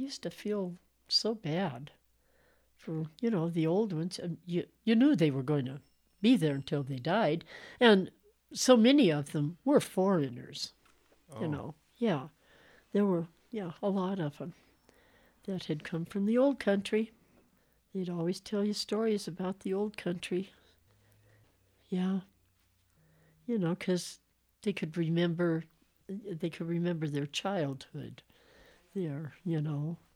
used to feel so bad for, the old ones. And you knew they were going to be there until they died. And so many of them were foreigners, Oh, Yeah, there were, a lot of them that had come from the old country. They'd always tell you stories about the old country. Yeah, because they could remember, they could remember their childhood there.